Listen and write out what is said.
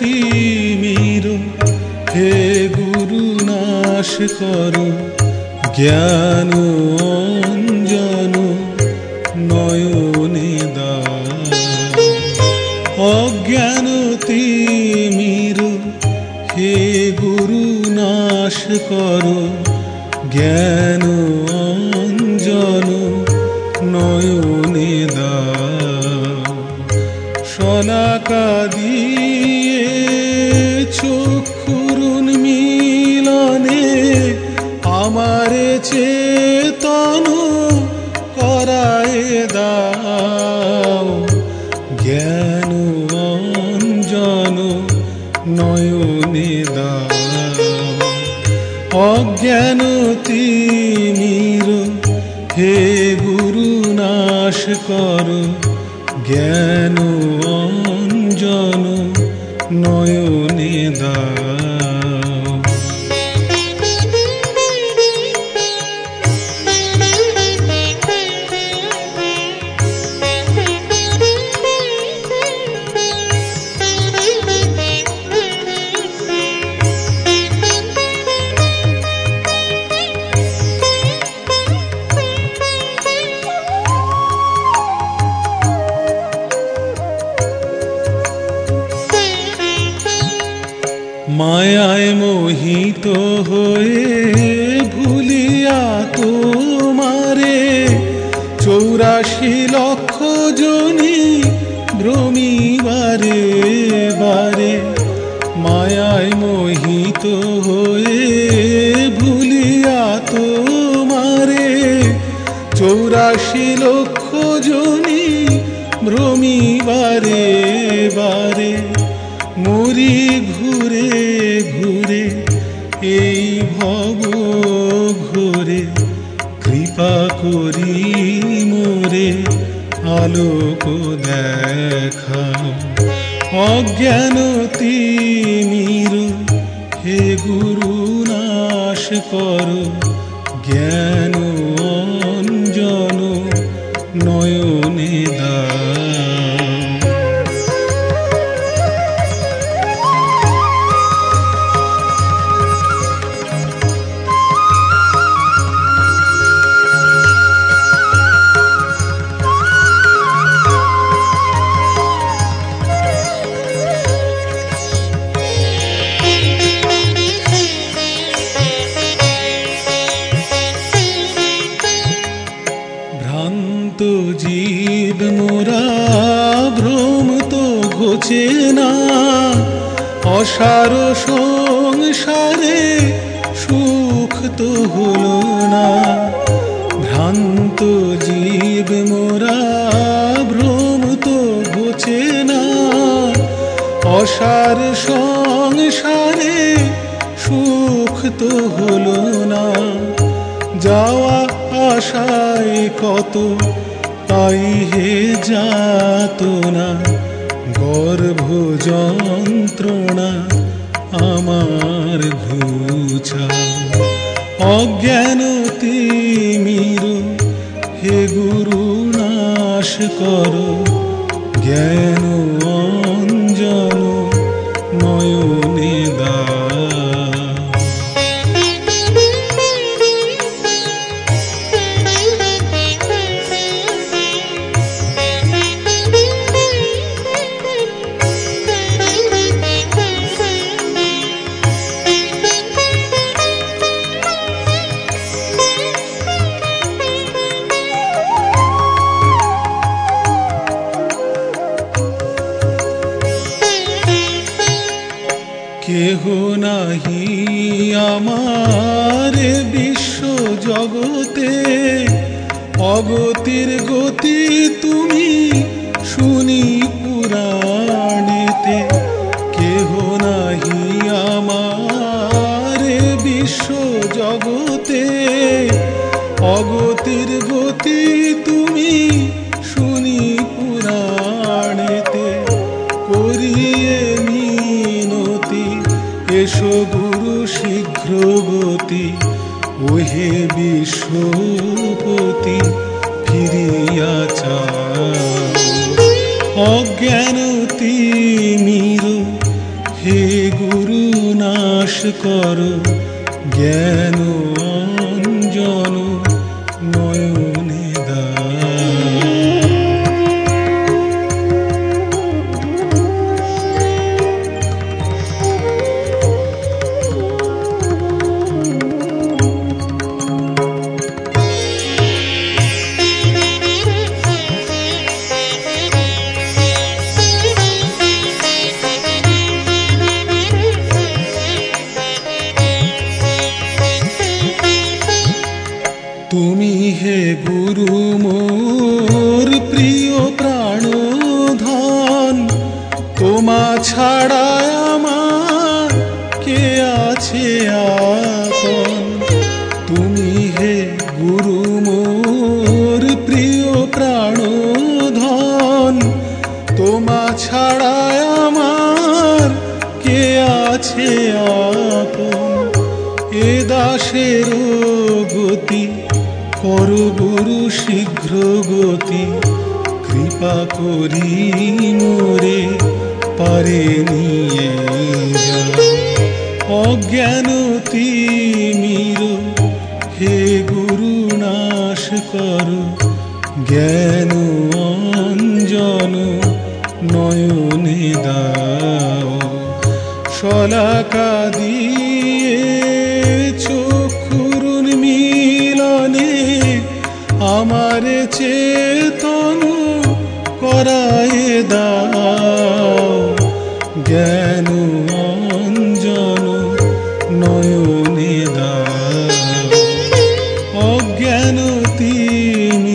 তিমির হে গুরু নাশ করো জ্ঞান অঞ্জন নয়নে দাও। অজ্ঞান তিমির হে গুরু নাশ করো জ্ঞান অঞ্জন নয়নে দাও। শলাকা দিয়ে চক্ষুর মিলনে আমারে চেতন করায় দাও। জ্ঞান অঞ্জন নয়নে দাও। অজ্ঞান তিমির হে গুরু নাশ করো জ্ঞান অঞ্জন নয়নে দাও। মায়ায় মোহিত হয়ে ভুলিয়া তোমারে 84 লক্ষ জনি ভ্রমি বারে বারে। মায়ায় মোহিত হয়ে ভুলিয়া তোমারে 84 লক্ষ জনি ভ্রমি বারে বারে। মরি ঘুরে ঘুরে এই ভব ঘোরে কৃপা করি মোরে আলোক দেখাও। অজ্ঞান তিমির হে গুরু নাশ করো জ্ঞান অঞ্জন নয়নে দাও। ভ্রান্ত জীব মোরা ভ্রম তো ঘোচে না। অসার সংসারে সুখ তো হলো না। ভ্রান্ত জীব মোরা ভ্রম তো ঘোচে না। অসার সংসারে সুখ তো হলো না। যাওয়া আশায় কত তাই হে যাতনা। গর্ভ যন্ত্রণা আমার ঘুচাও। অজ্ঞান তিমির হে গুরু নাশ করো জ্ঞান অঞ্জন নয়নে দাও। কেহ নাহি আমার বিশ্ব জগতে। অগতির গতি তুমি শুনি পুরাণেতে। কেহ নাহি আমার বিশ্ব জগতে। অগতির গতি তুমি শুনি পুরাণেতে। করিয়ে মিনতি এসো গুরু শীঘ্র গতি। ওহে বিশ্বপতি ফিরিয়া চাও। অজ্ঞান তিমির করো, জ্ঞান অঞ্জন নয়নে দাও। তুমি হে গুরু মোর প্রিয় প্রাণধন, তোমা ছাড়া আমার কে আছে আপন। তুমি হে গুরু মোর প্রিয় প্রাণধন, তোমা ছাড়া আমার কে আছে আপন। এ দাসের গতি করো গুরু শীঘ্র গতি, কৃপা করি মোরে পারে নিয়ে যাও। অজ্ঞান তিমির হে গুরু নাশ করো, জ্ঞান অঞ্জন নয়নে দাও। শলাকা দিয়ে চক্ষুর মিলনে আমার চেতন করায় দাও।